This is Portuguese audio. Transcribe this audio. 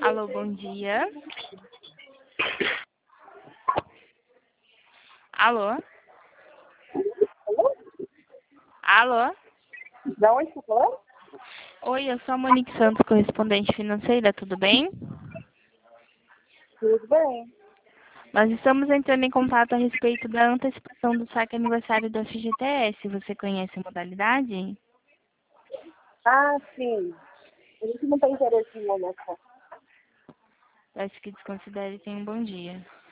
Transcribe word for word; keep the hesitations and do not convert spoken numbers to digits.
Alô, bom dia. Alô? Alô? Da onde você falou? Oi, eu sou a Monique Santos, correspondente financeira, tudo bem? Tudo bem. Nós estamos entrando em contato a respeito da antecipação do saque aniversário do F G T S. Você conhece a modalidade? Ah, sim. A gente não tem interesse em olhar só. Peço que desconsidere e tenha um bom dia.